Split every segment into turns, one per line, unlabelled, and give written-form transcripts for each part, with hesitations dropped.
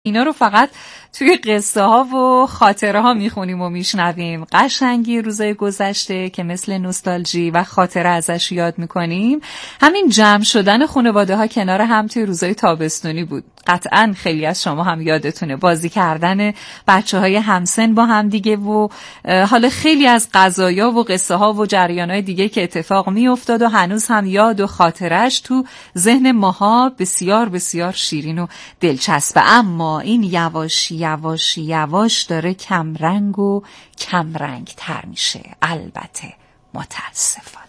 اینا رو فقط توی قصه ها و خاطره ها میخونیم و میشنویم. قشنگی روزای گذشته که مثل نوستالژی و خاطره ازش یاد میکنیم همین جمع شدن خانواده ها کنار هم توی روزای تابستونی بود. قطعا خیلی از شما هم یادتونه بازی کردن بچه های همسن با هم دیگه و حالا خیلی از قضایا و قصه ها و جریان های دیگه که اتفاق میافتاد و هنوز هم یاد و خاطرش تو ذهن ماها بسیار بسیار شیرین و دلچسبه. اما این یواش یواش یواش داره کمرنگ و کمرنگ تر میشه، البته متاسفانه.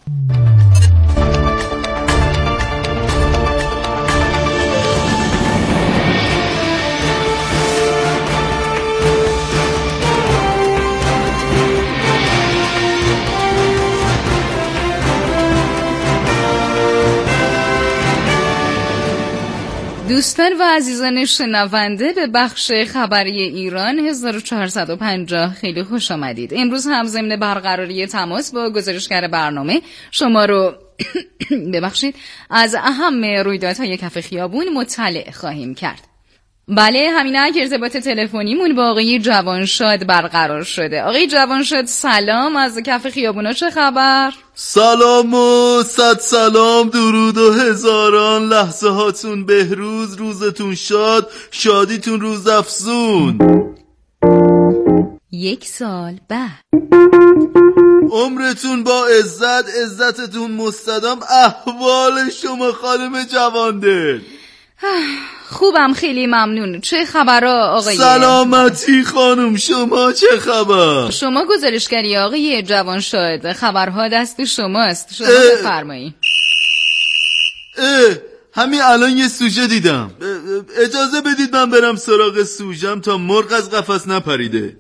دوستان و عزیزان شنونده به بخش خبری ایران 1450 خیلی خوش آمدید. امروز هم ضمن برقراری تماس با گزارشگر برنامه شما رو ببخشید از اهم رویدادهای کف خیابون مطلع خواهیم کرد. بله همینه که ارتباط تلفنیمون با آقای جوانشاد برقرار شده. آقای جوانشاد سلام، از کف خیابونا چه خبر؟
سلام و صد سلام، درود و هزاران لحظه هاتون بهروز، روزتون شاد، شادیتون روز افزون.
1 سال بعد
عمرتون با عزت، عزتتون مستدام. احوال شما خانم جواندل؟
خوبم خیلی ممنون. چه خبرها آقای؟
سلامتی خانم، شما چه خبر؟
شما گزارشگری آقای جوانشاد، خبرها دست شماست، شما بفرمایید.
همین الان یه سوژه دیدم، اجازه بدید من برم سراغ سوژم تا مرغ از قفس نپریده.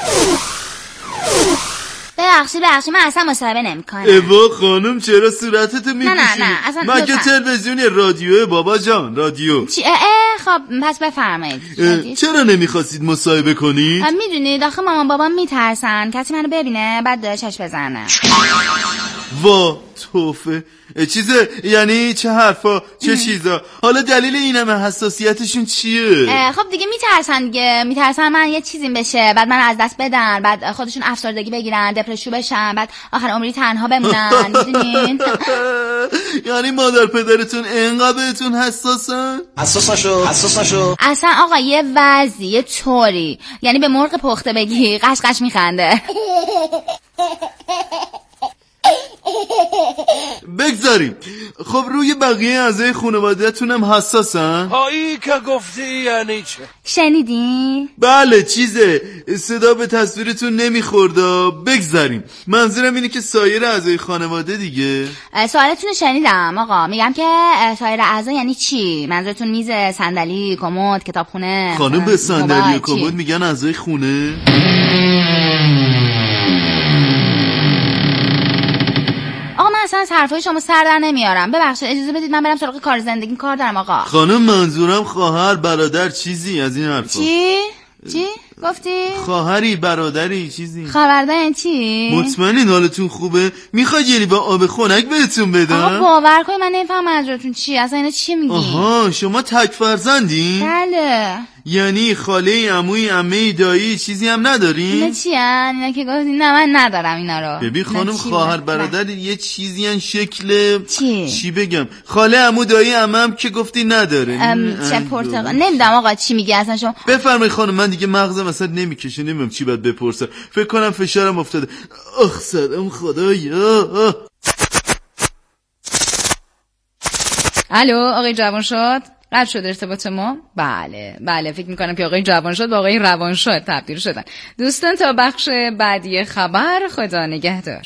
ببخشید من اصلا مصاحبه نمی‌کنم.
ایوا خانم چرا صورتتو می‌پوشی؟
نه اصلا
مگه تلویزیونی رادیوه بابا جان، رادیو.
خب پس بفرمایید.
چرا نمی‌خواستید مصاحبه کنید؟
میدونید آخه مامان بابام میترسن کسی منو ببینه بعد چشم بزنه.
وا توفه چیزه، یعنی چه حرفا چه چیزا؟ حالا دلیل این همه حساسیتشون چیه؟
خب دیگه میترسن من یه چیزی بشه بعد من از دست بدن، بعد خودشون افسردگی بگیرن، دپرشن بشن، بعد آخر عمری تنها بمونن. میدونین؟
یعنی مادر پدرتون اینقدر بهتون حساسن؟
حساس نشو.
اصلا آقا یه وضعی یه طوری، یعنی به مرغ پخته بگی قشقش میخنده.
بگذاریم. خب روی بقیه اعضای خانواده‌تون هم حساسن؟
هایی که گفتی یعنی چه؟
شنیدین؟
بله چیزه، صدا به تصویرتون نمیخورده. بگذاریم. منظورم اینه که سایر اعضای خانواده دیگه.
سوالتون رو شنیدم آقا، میگم که سایر اعضا یعنی چی؟ منظورتون میز، صندلی، کمد، کتابخونه؟
خانم به صندلی و کمد میگن اعضای خونه؟
آقا من اصلا از حرفای شما سر در نمیارم. ببخشید اجازه بدید من برم سراغ کار زندگیم، کار دارم آقا.
خانم منظورم خواهر، برادر، چیزی از این حرفا.
چی؟ گفتی؟
خواهری، برادری، چیزی.
خبردار چی؟
مطمئنین حالتون خوبه؟ میخواید یعنی با آب خنک بهتون بدم؟
آقا باور کنید من نمیفهم منظورتون چی، اصلا اینا چی میگی؟
آها شما تک فرزندین؟
بله.
یعنی خاله، عموی، عمه، دایی چیزی هم ندارین؟
اینا چی هن؟ اینا که گفتی نه من ندارم اینا رو.
ببین خانم خواهر برادر یه چیزی هن شکل چی بگم، خاله، عمو، دایی، عمه هم که گفتی نداره.
چه پرتقال نمیدونم آقا چی میگی اصلا شما.
بفرمایید خانم، من دیگه مغزم اصلا نمیکشه، نمیدونم چی باید بپرسم. فکر کنم فشارم افتاده. آخ سلام خدایا.
الو آقای جوانشاد، قطع شد ارتباط ما؟ بله فکر میکنم که آقای جوانشاد با آقای روانشاد تبدیل شدن. دوستان تا بخش بعدی خبر، خدا نگهدار.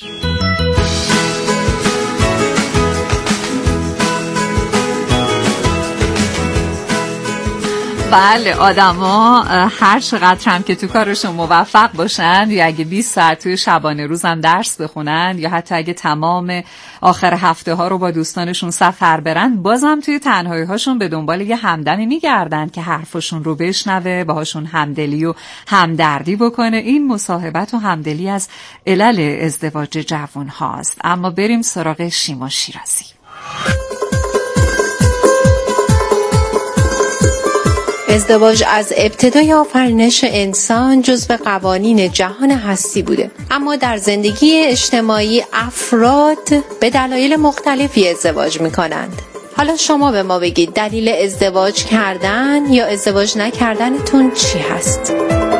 بله آدما هر چقدر هم که تو کارشون موفق باشن یا اگه 20 ساعت توی شبانه روزم درس بخونن یا حتی اگه تمام آخر هفته ها رو با دوستانشون سفر برن، بازم توی تنهایی هاشون به دنبال یه همدمی میگردن که حرفشون رو بشنوه، باهاشون همدلی و همدردی بکنه. این مصاحبت و همدلی از علل ازدواج جوان هاست. اما بریم سراغ شیما شیرازی.
ازدواج از ابتدای آفرینش انسان جزو قوانین جهان هستی بوده، اما در زندگی اجتماعی افراد به دلایل مختلفی ازدواج میکنند. حالا شما به ما بگید دلیل ازدواج کردن یا ازدواج نکردنتون چی هست؟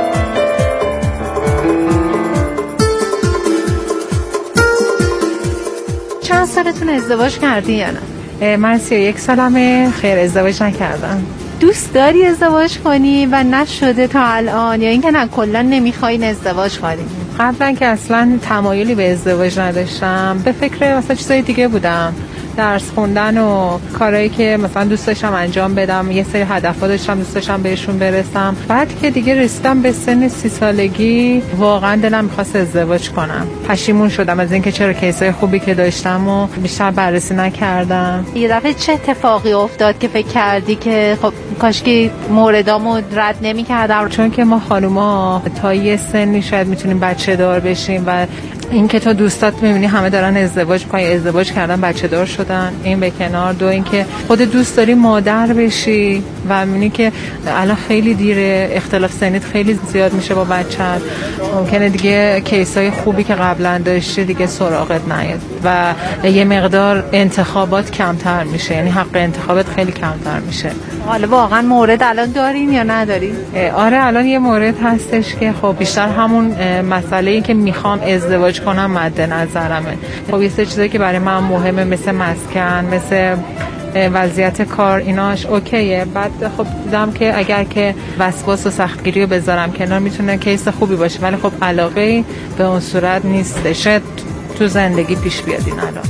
چند سالتون ازدواج کردی یا نه؟ من 31 سالمه، خیر ازدواج نکردم. دوست داری ازدواج کنی و نشده تا الان یا اینکه نه کلا نمیخواین ازدواج کنی؟ قبلا که اصلا تمایلی به ازدواج نداشتم، به فکر مثلا چیزای دیگه بودم، درس خوندن و کارهایی که مثلا دوست داشتم انجام بدم، یه سری هدفا داشتم دوست داشتم بهشون برسم. بعد که دیگه رسیدم به سن 30 سالگی واقعا دلم می‌خواست ازدواج کنم. پشیمون شدم از اینکه چرا کیسای خوبی که داشتم و بیشتر بررسی نکردم.
یه دفعه چه اتفاقی افتاد که فکر کردی که خب کاشکی موردامو رد نمی‌کردم؟
چون که ما خانوما تا یه سنی شاید میتونیم بچه دار بشیم و این که تا دوستات می‌بینی همه دارن ازدواج می‌کنن، ازدواج کردن، بچه دار شدن، این به کنار. دو این که خود دوست داری مادر بشی و می‌بینی که الان خیلی دیره، اختلاف سنیت خیلی زیاد میشه با بچه‌ت، ممکنه دیگه کیسای خوبی که قبلا داشتی دیگه سراغت نیاد و یه مقدار انتخابات کمتر میشه، یعنی حق انتخابات خیلی کمتر میشه.
حالا واقعا مورد الان دارین یا ندارین؟
آره الان یه مورد هستش که خب بیشتر همون مسئله‌ای که میخوام ازدواج کنم مد نظرمه. خب یه سری چیزایی که برای من مهمه مثل مسکن، مثل وضعیت کار، ایناش اوکیه. بعد خب دیدم که اگر که وسواس و سختگیری رو بذارم کنار میتونه کیس خوبی باشه، ولی خب علاقه به اون صورت نیستش. تو زندگی پیش بیاد این علاقه.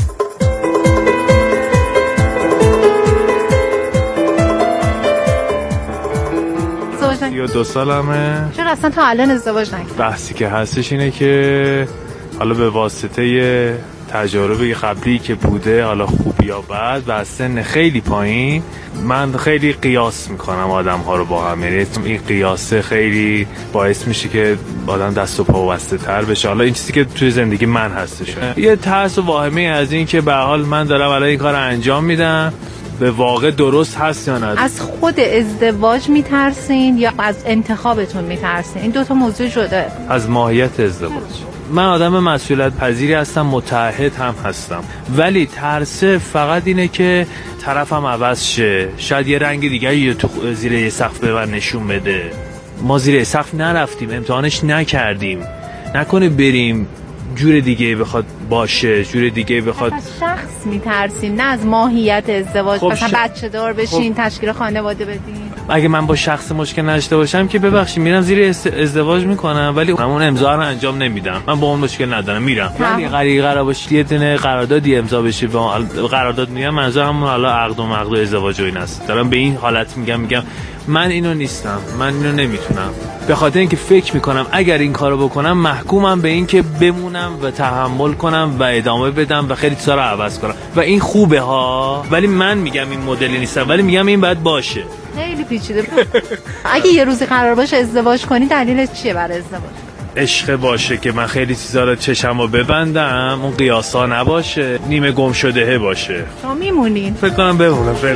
32 سالمه.
چرا اصلا تا الان ازدواج نکردی؟
بحثی که هستش اینه که حالا به واسطه تجارب قبلی که بوده، حالا خوب یا بد و از سن خیلی پایین، من خیلی قیاس میکنم آدم ها رو با هم. یعنی این قیاسه خیلی باعث میشه که آدم دست و پا بسته تر بشه. حالا این چیزی که توی زندگی من هستش، یه ترس و واهمه از این که به حال من دارم الان این کار انجام میدم، به واقع درست هست یا نه.
از خود ازدواج میترسین یا از انتخابتون میترسین؟ این دوتا موضوع جدا.
از ماهیت ازدواج. من آدم مسئولیت پذیری هستم، متعهد هم هستم، ولی ترسه فقط اینه که طرفم عوض شه، شاید یه رنگ دیگه تو زیر یه سقف به من نشون بده. ما زیر سقف نرفتیم، امتحانش نکردیم، نکنه بریم جور دیگه بخواد باشه، جور دیگه بخواد.
از شخص میترسین نه از ماهیت ازدواج؟ خب مثلا بچه دار بشین، تشکیل خانواده بدین.
اگه من با شخص مشکل نداشته باشم که ببخشید میرم زیر ازدواج میکنم، ولی همون امضا رو انجام نمیدم. من با اون مشکل ندارم، میرم. ولی قرار باشه یه دونه قراردادی امضا بشه. با قرارداد میگم منظور همون حالا عقد و مقد و ازدواج و این است. دارم به این حالت میگم من اینو نیستم، من اینو نمیتونم، به خاطر اینکه فکر میکنم اگر این کارو بکنم محکومم به این که بمونم و تحمل کنم و ادامه بدم و خیلی چیزا رو عوض کنم و این خوبه ها، ولی من میگم این مدلی نیستم، ولی میگم این باید باشه.
خیلی پیچیده. اگه یه روزی قرار باشه ازدواج کنی دلیلش چیه برای ازدواج؟
عشق باشه که من خیلی چیزا رو چشمو ببندم، اون قیاسا نباشه، نیمه گم شدهه باشه.
شما میمونین؟
فکر کنم بمونم فعلا.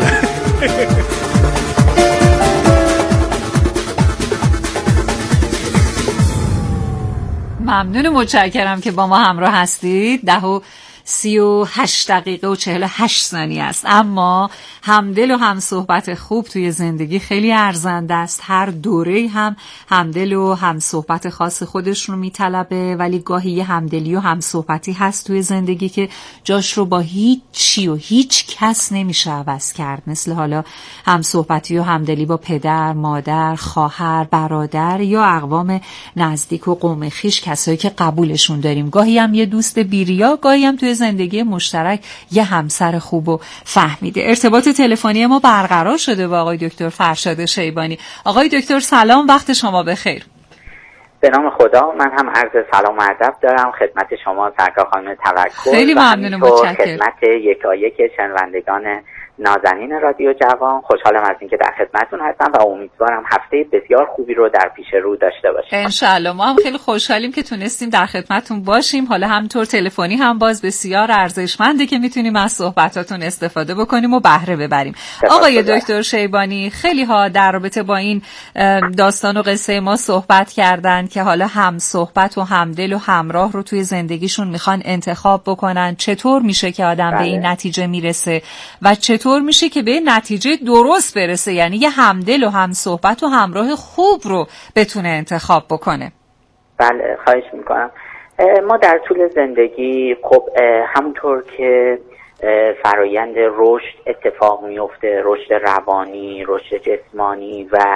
ممنون، متشکرم که با ما همراه هستید. 10:38 دقیقه و 48 ثانیه است. اما همدل و هم صحبت خوب توی زندگی خیلی ارزنده است. هر دوره هم همدل و هم صحبت خاص خودش رو میطلبه، ولی گاهی یه همدلی و هم صحبتی هست توی زندگی که جاش رو با هیچ چی و هیچ کس نمیشه عوض کرد. مثل حالا هم صحبتی و همدلی با پدر، مادر، خواهر، برادر یا اقوام نزدیک و قوم خویش، کسایی که قبولشون داریم. گاهی هم یه دوست بیریا، گاهی هم توی زندگی مشترک یه همسر خوب و فهمیده. ارتباط تلفنی ما برقرار شده با آقای دکتر فرشاد شیبانی. آقای دکتر سلام، وقت شما بخیر.
به نام خدا، من هم عرض سلام و ادب دارم خدمت شما سرکار خانم توکل.
خیلی ممنونم، متشکرم.
خدمت یکایک شنوندگان نازنین رادیو جوان. خوشحالم از اینکه در خدمتتون هستم و امیدوارم هفته بسیار خوبی رو در پیش رو داشته باشیم.
انشالله. ما هم خیلی خوشحالیم که تونستیم در خدمتتون باشیم. حالا همینطور تلفنی هم باز بسیار ارزشمنده که میتونیم از صحبتاتون استفاده بکنیم و بهره ببریم. آقای دکتر شیبانی، خیلی ها در رابطه با این داستان و قصه ما صحبت کردن که حالا هم صحبت و همدل و همراه رو توی زندگیشون میخوان انتخاب بکنن. چطور میشه که آدم به این نتیجه میرسه و چطور میشه که به نتیجه درست برسه، یعنی یه همدل و هم صحبت و همراه خوب رو بتونه انتخاب بکنه؟
بله، خواهش میکنم. ما در طول زندگی خب همونطور که فرایند رشد اتفاق میفته، رشد روانی، رشد جسمانی و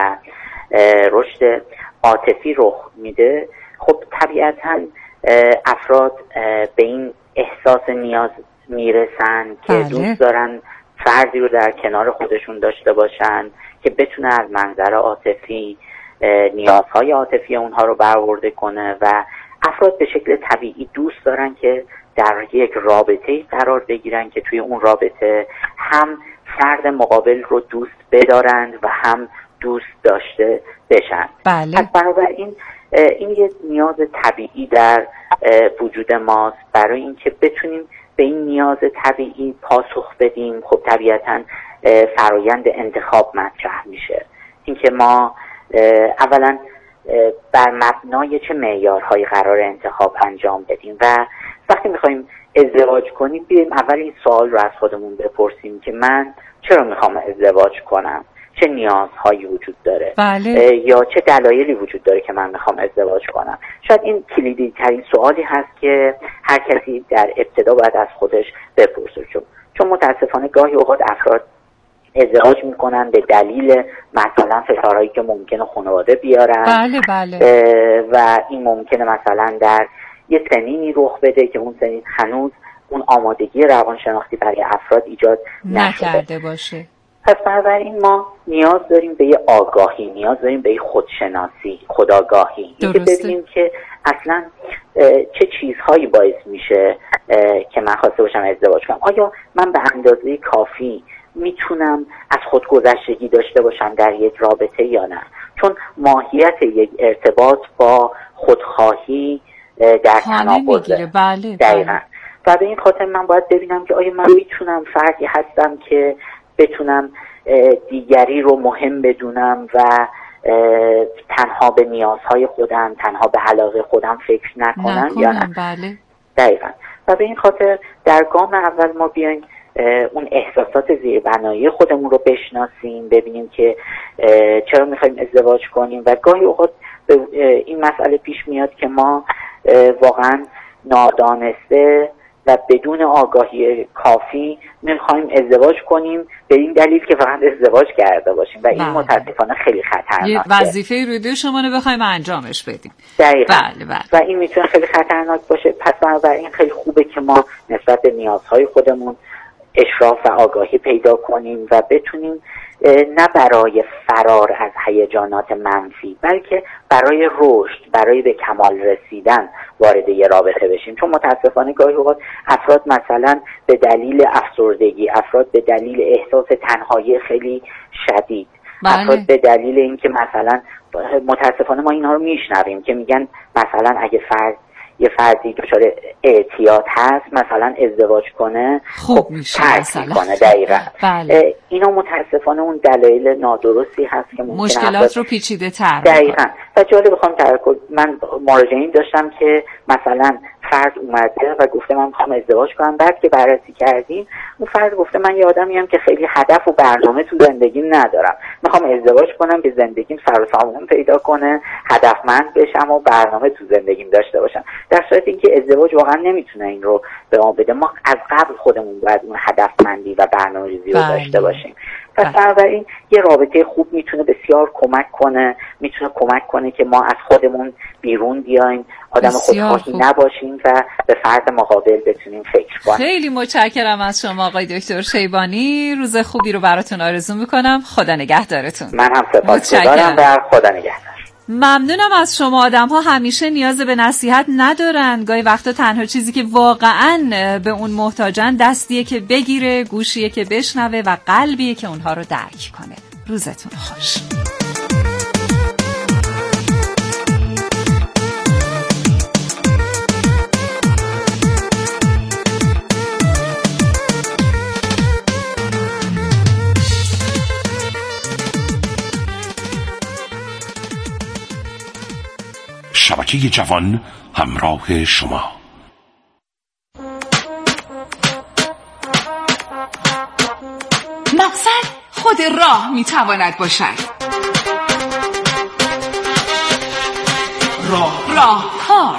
رشد عاطفی رخ میده، خب طبیعتاً افراد به این احساس نیاز میرسن که دوست دارن فردی رو در کنار خودشون داشته باشن که بتونه از منظر عاطفی نیازهای عاطفی اونها رو برآورده کنه و افراد به شکل طبیعی دوست دارن که در یک رابطه‌ای قرار بگیرن که توی اون رابطه هم فرد مقابل رو دوست بدارند و هم دوست داشته بشن.
بله.
پس بنابراین این یه نیاز طبیعی در وجود ماست. برای اینکه بتونیم به این نیاز طبیعی پاسخ بدیم، خب طبیعتاً فرایند انتخاب مطرح میشه. اینکه ما اولا بر مبنای چه معیارهایی قرار انتخاب انجام بدیم و وقتی میخوایم ازدواج کنیم بیایم اول این سوال رو از خودمون بپرسیم که من چرا میخوام ازدواج کنم؟ چه نیازهایی وجود داره؟
بله.
یا چه دلایلی وجود داره که من میخوام ازدواج کنم؟ شاید این کلیدی ترین سوالی هست که هر کسی در ابتدا باید از خودش بپرسه، چون متاسفانه گاهی اوقات افراد ازدواج میکنن به دلیل مثلا فشارهایی که ممکنه خانواده بیارن.
بله بله.
و این ممکنه مثلا در یه سنینی رخ بده که اون سنین هنوز اون آمادگی روانشناختی برای افراد ایجاد
نکرده باشه.
پس بنابراین ما نیاز داریم به یه آگاهی، نیاز داریم به یه خودشناسی، خودآگاهی، اینکه ببینیم که اصلا چه چیزهایی باعث میشه که من خواسته باشم ازدواج کنم. آیا من به اندازه کافی میتونم از خودگذشتگی داشته باشم در یک رابطه یا نه؟ چون ماهیت یک ارتباط با خودخواهی در تناقضه.
بله.
دقیقاً. و به این خاطر من باید ببینم که آیا من میتونم فردی هستم که بتونم دیگری رو مهم بدونم و تنها به نیازهای خودم، تنها به علاقه خودم فکر نکنم یا نه؟
بله.
دقیقاً. و به این خاطر در گام اول ما بیایم اون احساسات زیربنایی خودمون رو بشناسیم، ببینیم که چرا میخوایم ازدواج کنیم و گاهی اوقات این مسئله پیش میاد که ما واقعا نادانسته و بدون آگاهی کافی میخوایم ازدواج کنیم به این دلیل که فقط ازدواج کرده باشیم و این متاسفانه خیلی خطرناکه.
یه وظیفه روی شما رو بخوایم انجامش بدیم.
دقیقاً.
بله بله.
و این میتونه خیلی خطرناک باشه. پس بنابراین خیلی خوبه که ما نسبت به نیازهای خودمون اشراف و آگاهی پیدا کنیم و بتونیم نه برای فرار از هیجانات منفی بلکه برای رشد، برای به کمال رسیدن وارد یه رابطه بشیم. چون متاسفانه گاهی اوقات افراد مثلا به دلیل افسردگی، افراد به دلیل احساس تنهایی خیلی شدید، افراد به دلیل اینکه مثلا متاسفانه ما اینها رو میشنویم که میگن مثلا اگه یه فردی دچار اعتیاد هست مثلا ازدواج کنه
خوب میشه
ترک میکنه. دقیقاً.
بله.
اینا متاسفانه اون دلایل نادرستی هست که
مشکلات رو پیچیده تر.
دقیقاً. و جالب بخوام من مراجعین داشتم که مثلا فرد اومده و گفته من میخوام ازدواج کنم، بعد که بررسی کردیم اون فرد گفته من یه آدمیم که خیلی هدف و برنامه تو زندگیم ندارم، میخوام ازدواج کنم که زندگیم سر و سامون پیدا کنه، هدفمند بشم و برنامه تو زندگیم داشته باشم. در صورتی که ازدواج واقعا نمیتونه این رو به ما بده. ما از قبل خودمون باید اون هدفمندی و برنامه‌ریزی رو داشته باشیم. پس بنابراین یه رابطه خوب میتونه بسیار کمک کنه که ما از خودمون بیرون بیایم، آدم خودخواهی نباشیم و به فرد مقابل بتونیم فکر کنیم.
خیلی متشکرم از شما آقای دکتر شیبانی. روز خوبی رو براتون آرزو میکنم. خدا نگهدارتون.
من هم سپاسگزارم و خدا نگهدار.
ممنونم از شما. آدم ها همیشه نیاز به نصیحت ندارن، گاهی وقتا تنها چیزی که واقعا به اون محتاجن دستیه که بگیره، گوشیه که بشنوه و قلبیه که اونها رو درک کنه. روزتون خوش.
شبکه جوان همراه شما.
مقصد خود راه میتواند باشد. راهکار.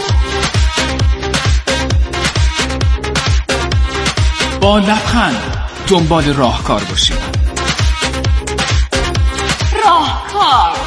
با لبخند دنبال راهکار باشید. راهکار.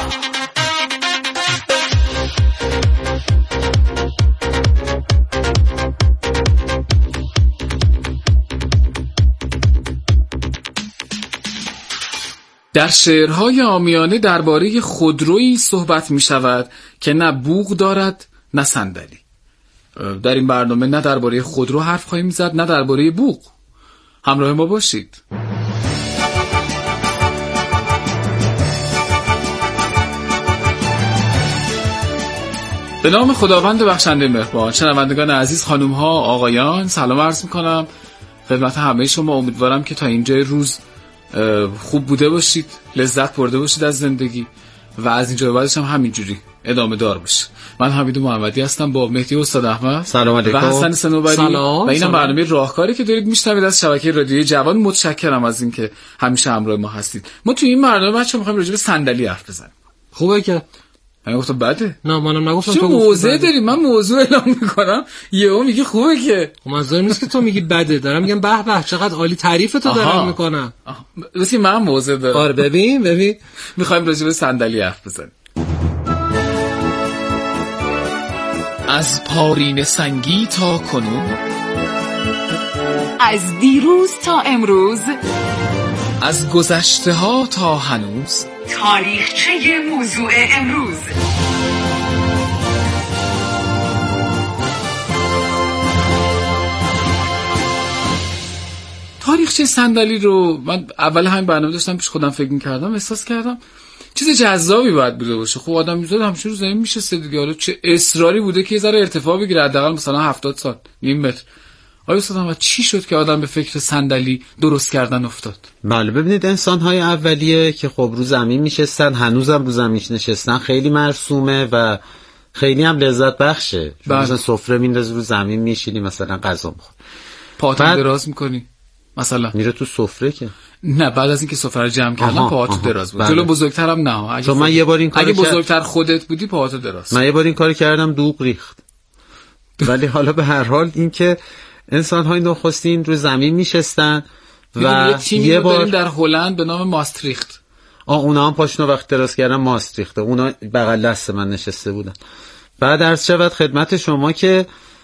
در شعرهای عامیانه درباره خودرویی صحبت می شود که نه بوق دارد نه صندلی. در این برنامه نه درباره خودرو حرف خواهیم زد نه درباره بوق. همراه ما باشید. به نام خداوند بخشنده مهربان. شنوندگان عزیز، خانم ها، آقایان، سلام عرض می کنم خدمت همه شما. امیدوارم که تا اینجای روز خوب بوده باشید، لذت برده باشید از زندگی و از اینجا بعدش هم همینجوری ادامه دار باشه. من حمید محمدی هستم با مهدی استاد احمد
سلام علیکم و
حسن صنوبری و اینم برنامه راهکاری که دارید میشنوید از شبکه رادیویی جوان. متشکرم از اینکه همیشه همراه ما هستید. ما تو این برنامه بچه‌ها می‌خوایم راجع به صندلی حرف بزنیم.
خوبه که
من گفتم بده.
نه منم نگفتم.
تو موضوع داری، من موضوع اعلام میکنم یهو میگی خوبه که.
منظورم نیست که تو میگی بده، دارم میگم به به چقدر عالی تعریف تو دارم میکنم.
بس من موضوع دارم.
آره ببین
میخوایم راجع به صندلی حرف بزنیم. از پارین سنگی تا کنون،
از دیروز تا امروز،
از گذشته ها تا هنوز،
تاریخچه موضوع امروز.
تاریخچه صندلی رو من اول همین برنامه داشتم پیش خودم فکر می‌کردم، احساس کردم چیز جذابی باید بوده باشه. خب آدم میذاره همیشه رو زمین میشسته دیگه، حالا چه اصراری بوده که یه ذره ارتفاع بگیره، حداقل مثلا 70 سال، نیم متر. آیا استاد چی شد که آدم به فکر صندلی درست کردن افتاد؟
بله ببینید، انسان‌های اولیه که خب رو زمین میشستن، هنوزم رو زمین نشستن، خیلی مرسومه و خیلی هم لذت بخشه. مثلا سفره میندازی رو زمین میشینی، مثلا غذا میخوری،
پاتو دراز میکنی، مثلا
میره تو سفره که
نه بعد از اینکه سفره رو جمع کردن پاهاتو دراز بود. جلو بزرگترم نه.
اگه من یه بار این کارو
اگه بزرگتر خودت بودی پاهاتو دراز.
من یه بار این کارو کردم، دوغ ریخت. ولی حالا به هر حال این که انسان‌های نخستین رو زمین میشستن و
یه بار در هلند به نام ماستریخت،
اونا هم پاشنو وقت دراز کردن ماستریخته، اونا بغل دست من نشسته بودن. بعد عرض شود خدمت شما که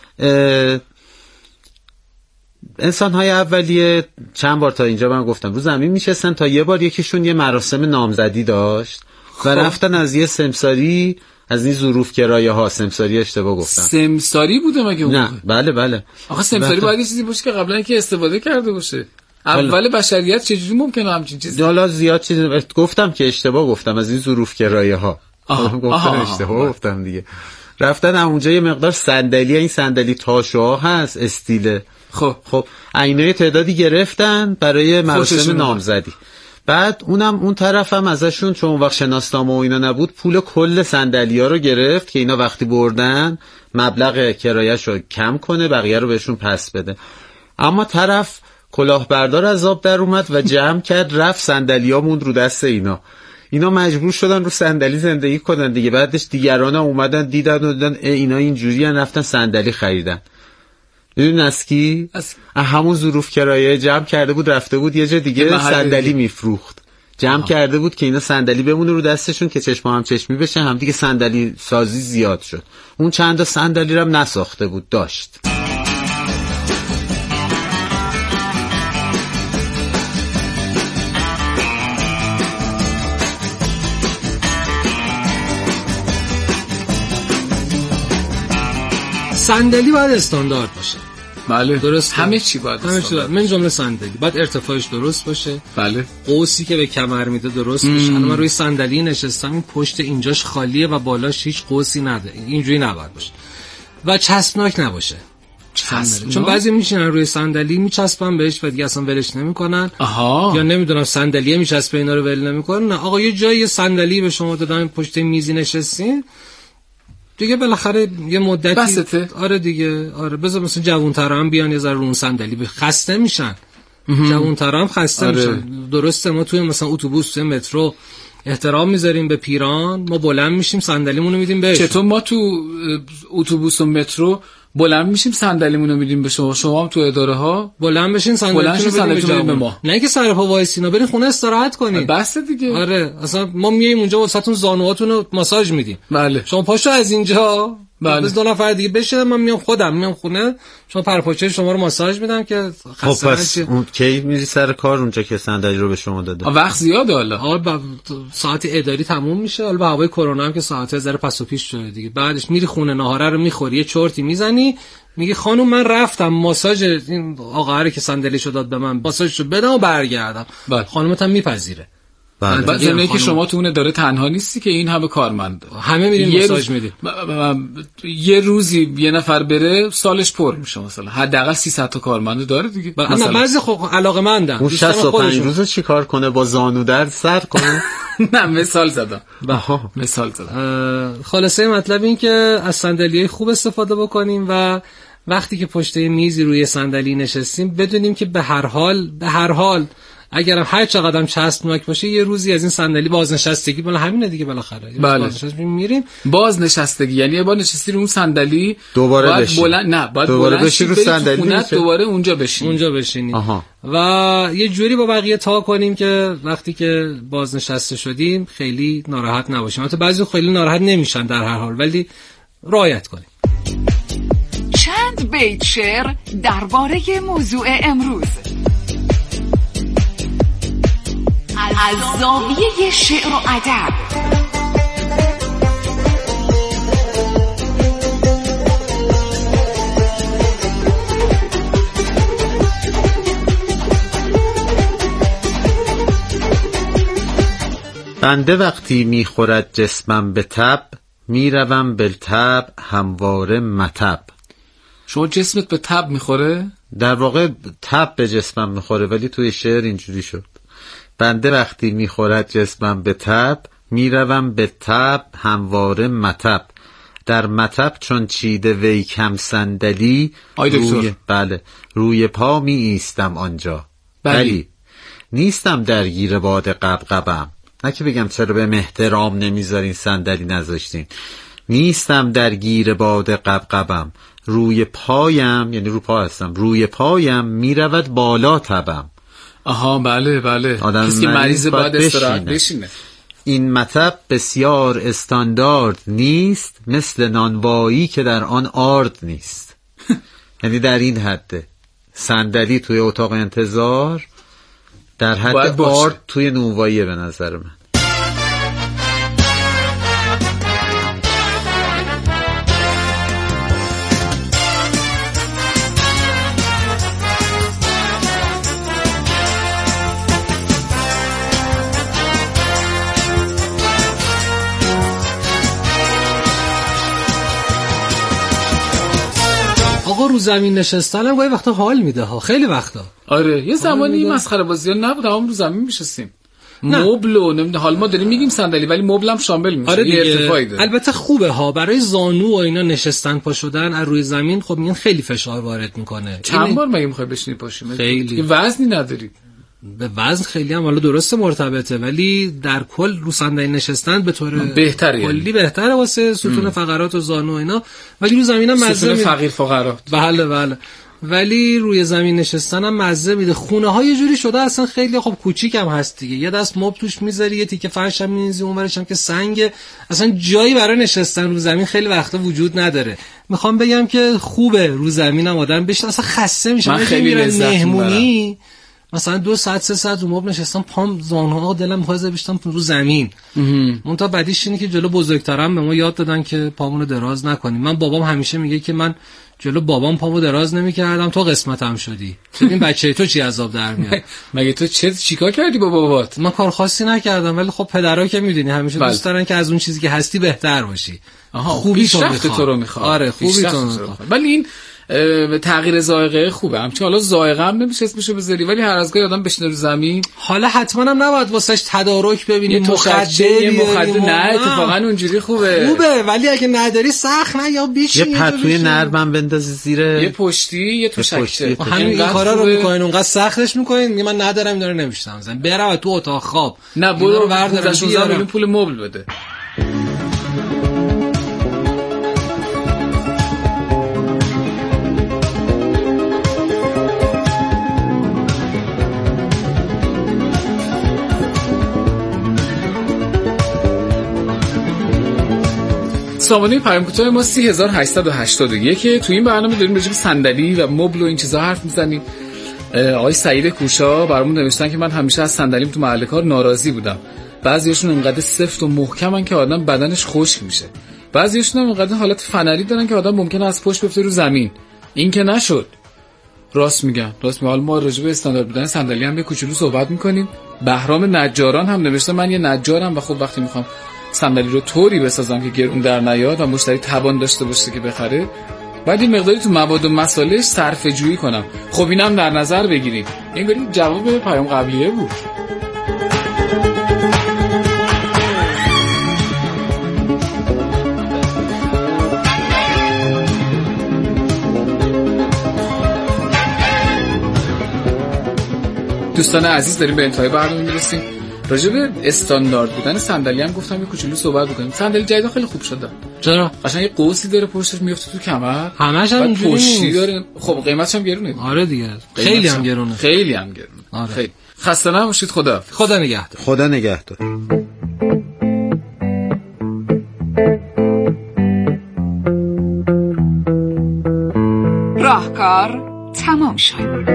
انسان‌های اولیه چند بار تا اینجا من گفتم رو زمین میشستن، تا یه بار یکیشون یه مراسم نامزدی داشت و رفتن از یه سمساری، از این ظروفگرایه ها. سمساری اشتباه گفتم.
سمساری بوده مگه اون؟
نه بله.
آخه سمساری باید یه چیزی باشه که قبلا اینکه استفاده کرده باشه. اول بشریت چجوری ممکنه همچین چیزی؟
حالا زیاد چیز گفتم که اشتباه گفتم، از این ظروفگرایه ها گفتم، اشتباه گفتم دیگه. رفتن اونجا یه مقدار صندلی، این صندلی تاشوها هست استیل. خب عینه تعدادی گرفتن برای مراسم نامزدی. بعد اون طرف هم ازشون چون اون وقت شناسنامه و اینا نبود، پول کل صندلی‌ها رو گرفت که اینا وقتی بردن مبلغ کرایه‌شو کم کنه، بقیه رو بهشون پس بده. اما طرف کلاهبردار از آب در اومد و جمع کرد، رفت صندلی‌ها موند رو دست اینا مجبور شدن رو صندلی زندگی کنن دیگه. بعدش دیگران اومدن دیدن اینا اینجوری ان، رفتن صندلی خریدن. میدونی از کی؟ همون ظروف کرایه جمع کرده بود، رفته بود یه جا دیگه صندلی میفروخت، جمع کرده بود که اینا صندلی بمونه رو دستشون که چشم هم چشمی بشه، هم دیگه صندلی سازی زیاد شد. اون چند تا صندلی رو هم نساخته بود، داشت.
صندلی باید استاندارد باشه.
بله
درست،
همه چی باید استاندارد.
من جمله صندلی باید ارتفاعش درست باشه.
بله.
قوسی که به کمر میده درست باشه. الان من روی صندلی نشستم، این پشت اینجاش خالیه و بالاش هیچ قوسی نداره. اینجوری نباید باشه. و چسبناک نباشه. چون بعضی میشینن روی صندلی میچسبن بهش و دیگه اصلا ولش نمیکنن. یا نمیدونم صندلیه میچسبه اینا رو ول نمیکنن. نه آقا، یه جای صندلی به شما دادن، پشت میزی نشستین دیگه، بالاخره یه مدتی
بسته.
آره دیگه، آره بذار مثلا جوان‌ترا هم بیان یه ذره رو اون صندلی خسته میشن. جوان‌ترا هم خسته میشن. درسته ما توی مثلا اتوبوس، توی مترو احترام میذاریم به پیران، ما بلند میشیم صندلیمون رو میدیم بهش.
چطور ما تو اتوبوس و مترو بلند میشیم صندلیمون رو میدیم به شما؟ شما هم تو اداره ها
بلند بشین صندلیتون رو به ما، نه که سر پا وایسینا برین خونه استراحت کنین.
بس دیگه.
آره اصلا ما میایم اونجا واسهتون زانوهاتون رو ماساژ میدیم.
بله.
شما پاشو از اینجا،
بله.
بس 2 نفر دیگه بشینن، من میام خونه، شما پرپاچه شما رو ماساژ میدم که خسته
نشی. اون کی میری سر کار اونجا که صندلی رو به شما داده؟
وقت زیاده حالا.
ساعت اداری تموم میشه، حالا به هوای کرونا هم که ساعت از ذره پس و پیش شده دیگه. بعدش میری خونه، ناهاره رو میخوری، یه چرتی میزنی، میگی خانم من رفتم ماساژ این آقا که صندلیشو داد به من ماساژشو بدم و برگردم. خانومت هم میپذیره.
بعد زمینه که شما تو اون اداره تنها نیستی که این همه کارمند،
همه میرین ماساژ میدی.
یه روزی یه نفر بره سالش پر میشه، مثلا حداقل 300 تا کارمند داره دیگه.
مثلا بعضی خب علاقه‌مندن
اون 65 روزو چیکار کنه؟ با زانو درد سر کنه؟
نه مثال زدم.
خلاصه مطلب این که از صندلیای خوب استفاده بکنیم و وقتی که پشت میزی روی صندلی نشستیم بدونیم که به هر حال اگر هر چقدر چسبناک باشه یه روزی از این صندلی بازنشستگی بالا همینه دیگه بالاخره.
بله.
بازنشستگی میریم.
بازنشستگی یعنی یه بار نشستی رو اون صندلی
دوباره بشین.
باید دوباره بشین رو صندلی دوباره اونجا بشینی.
و یه جوری با بقیه تا کنیم که وقتی که بازنشسته شدیم خیلی ناراحت نباشیم. البته بعضی خیلی ناراحت نمیشن در هر حال، ولی رعایت کنیم.
چند بیت شعر درباره موضوع امروز از زاویه شعر و ادب.
بنده وقتی میخورد جسمم به تب، میروم بالتب همواره متب.
شما جسمت به تب میخوره؟
در واقع تب به جسمم میخوره، ولی توی شعر اینجوری شد. بنده وقتی میخورد جسمم به تب، میروم به تب همواره متب. در متب چون چیده وی کم صندلی، روی پا می ایستم آنجا. بلی نیستم درگیر باد قبقبم. نه که بگم چرا به احترام نمیذارین صندلی نذاشتین. نیستم درگیر باد قبقبم. روی پایم، یعنی رو پا هستم، روی پایم میرود بالا تبم.
آها بله کسی که مریض باید استراحت بشینه.
این مطب بسیار استاندارد نیست، مثل نانوایی که در آن آرد نیست. یعنی در این حده صندلی توی اتاق انتظار در حد آرد توی نونواییه به نظر من.
آقا رو زمین نشستن هم گاهی وقتا حال میده ها، خیلی وقتا.
آره یه زمانی مسخره بازی ها نبود، هم رو زمین میشستیم. مبل و نمیدونم، حالا ما داریم میگیم صندلی ولی مبل هم شامل میشه.
آره یه ارتفاعی داره. البته خوبه ها برای زانو و اینا نشستن پا شدن از روی زمین، خب این خیلی فشار وارد میکنه.
چند بار مگه میخوای بشینی پاشی؟
خیلی
وزنی نداری.
به وزن خیلی هم حالا درسته مرتبطه، ولی در کل رو صندلی نشستن به طور
بهتره،
کلی بهتره واسه ستون فقرات و زانو اینا، ولی رو زمین هم
مزه فقیر فقرات.
بله ولی روی زمین نشستن هم مزه میده. خونه ها یه جوری شده اصلا خیلی خب کوچیک هم هست دیگه، یه دست مبل توش میذاری، یه تیکه فرش هم می‌ریزی، اونورش هم که سنگ، اصلا جایی برای نشستن رو زمین خیلی وقتا وجود نداره. میخوام بگم که خوبه رو زمین هم آدم بشه، اصلا خسته میشه.
من خیلی لذت میبرم.
مثلا 2 ساعت 3 ساعت رو مبل نشستم، پام زانوها دلم می‌خواد بشتم رو زمین. اون تا بعدیش اینه که جلو بزرگترم به ما یاد دادن که پامونو دراز نکنیم. من بابام همیشه میگه که من جلو بابام پامو دراز نمی‌کردم، تو قسمتم شدی. ببین بچه تو چی عذاب در میاد.
مگه تو چیکار کردی با بابات؟
من کار خاصی نکردم، ولی خب پدرها که میدونی همیشه دوست دارن که از اون چیزی که هستی بهتر باشی.
خوبی تو رو میخواد.
آره خوبی تو میخواد.
ولی این تغییر ذائقه خوبه. همچنین حالا ذائقه هم نمیشه اسمشو بذاری، ولی هر از گاهی آدم بشینه رو زمین،
حالا حتما هم نباید واسش تدارک ببینیم،
مخدر نه، اتفاقا اونجوری خوبه،
ولی اگه نداری سخت نه، یا بیشین
یه پتوی نرمم بندازی زیر
یه پشتی، یه توشکچه،
همین این کارا رو میکنین، اونقدر سختش میکنین. میگه من ندارم اینا رو نمیشتم مثلا برم تو اتاق خواب،
نه برو 16 میلیون پول مبل بده. سامانه پیام کوتاه ما 3881. تو این برنامه داریم راجع به صندلی و مبل و این چیزا حرف میزنیم. آقای سعید کوشا برامون نوشتن که من همیشه از صندلیم تو محل کار ناراضی بودم. بعضیاشون انقدر سفت و محکمن که آدم بدنش خشک میشه. بعضیاشون هم انقدر حالت فنری دارن که آدم ممکنه از پشت بفته رو زمین. این که نشد. راست میگن. حالا ما راجع به استاندارد بودن صندلی هم یه کوچولو صحبت میکنیم. بهرام نجاران هم نوشته من یه نجارم و خب وقتی میخوام صندلی رو طوری بسازم که گرون در نیاد و مشتری توان داشته باشه که بخره، بعد این مقداری تو مواد و مساله‌اش صرفه جویی کنم. خب اینم در نظر بگیریم. انگاری جواب پیام قبلیه بود. دوستان عزیز داریم به انتهای برنامه میرسیم. راجع به استاندارد بودن صندلی هم گفتم یه کوچولو صحبت بکنیم. صندلی جدید خیلی خوب شده.
چرا؟
قشنگ یه قوسی داره پشتش میفته تو کمر.
همش هم اینجوری
پشتی داره. خب قیمتش هم گرونه.
آره دیگه. خیلی هم گرونه.
خیلی هم گرونه.
آره.
خیلی. خسته نباشید. خدا نگهدار.
خدا نگهدار.
راهکار تمام شد.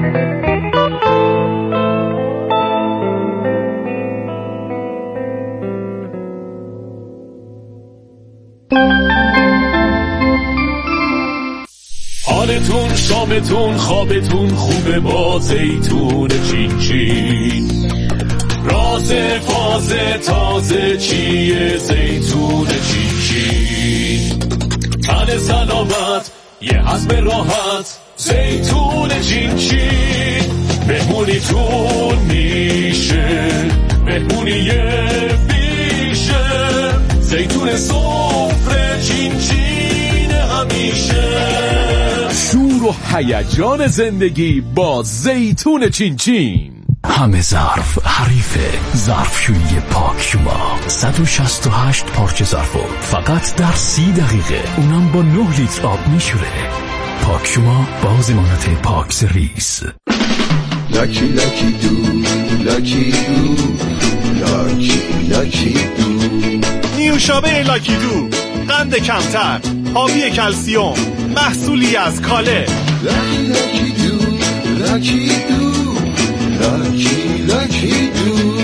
حالتون شامتون خوابتون خوبه با زیتون چین چین، راز فاز تازه چیه زیتون چین چین، تن سلامت یه حزم راحت زیتون چین چین، مهمونیتون میشه مهمونی بیشه، زیتون سفره چین چین همیشه، شور و هیجان زندگی با زیتون چین چین. همه ظرف حریفه ظرفشویی پاک شما 168 پارچه ظرفو فقط در 30 دقیقه، اونم با 9 لیتر آب میشوره. پاک شما با ضمانت پاک سرویس.
لاکی لاکی دو لاکی دو لاکی لاکی دو،
نیوشابه لاکی دو، قند کمتر، حاوی کلسیوم، محصولی از کاله.
لاکی لاکی دو لاکی دو لاکی لاکی دو.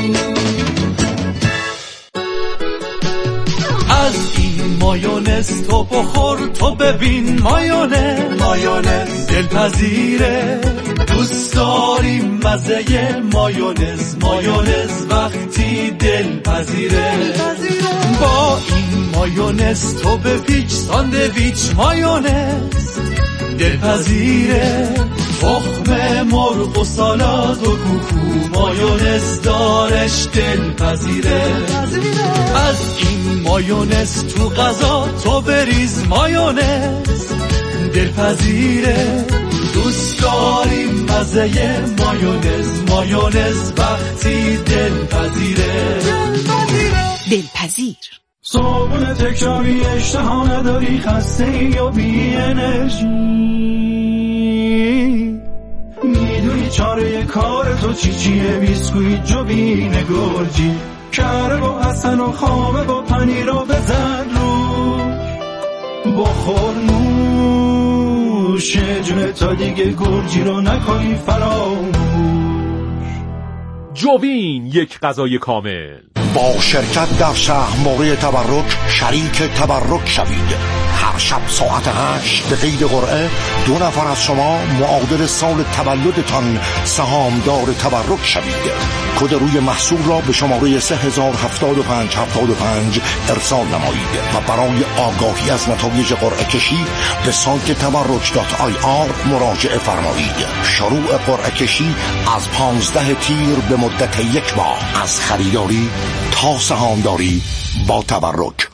از این مایونز تو بخور تو ببین، مایونز دلپذیره، دوست داریم مزه مایونز وقتی دلپذیره، با این مایونز تو بپیچ ساندویچ، مایونز دلپذیره، تخم مرغ و سالاد و کوکو، مایونز دارش دلپذیره، از این مایونز تو غذا تو بریز، مایونز دلپذیره، دوست داریم مزه مایونز وقتی دلپذیره.
دلپذیر.
صبح تکراری اشتها نداری، خسته یا بی انرژی، میدونی چاره کار تو چیه، بیسکویت جوبین گرجی، کره با حسن و خامه با پنیر رو بزن رو، بخور نوش جونه تا دیگه گرجی رو نکنی فراموش.
جوین یک غذای کامل.
با شرکت در سهم‌واره تبرک شریک تبرک شوید. هر شب ساعت 8 به قید قرعه 2 نفر از شما معادل سال تولدتان سهامدار تبرک شوید. کد روی محصول را به شماره 307575 ارسال نمایید و برای آگاهی از نتایج قرعه کشی به سایت تبرک.ir مراجعه فرمایید. شروع قرعه کشی از 15 تیر به مدت 1 ماه، از خریداری تا سهامداری با تبرک.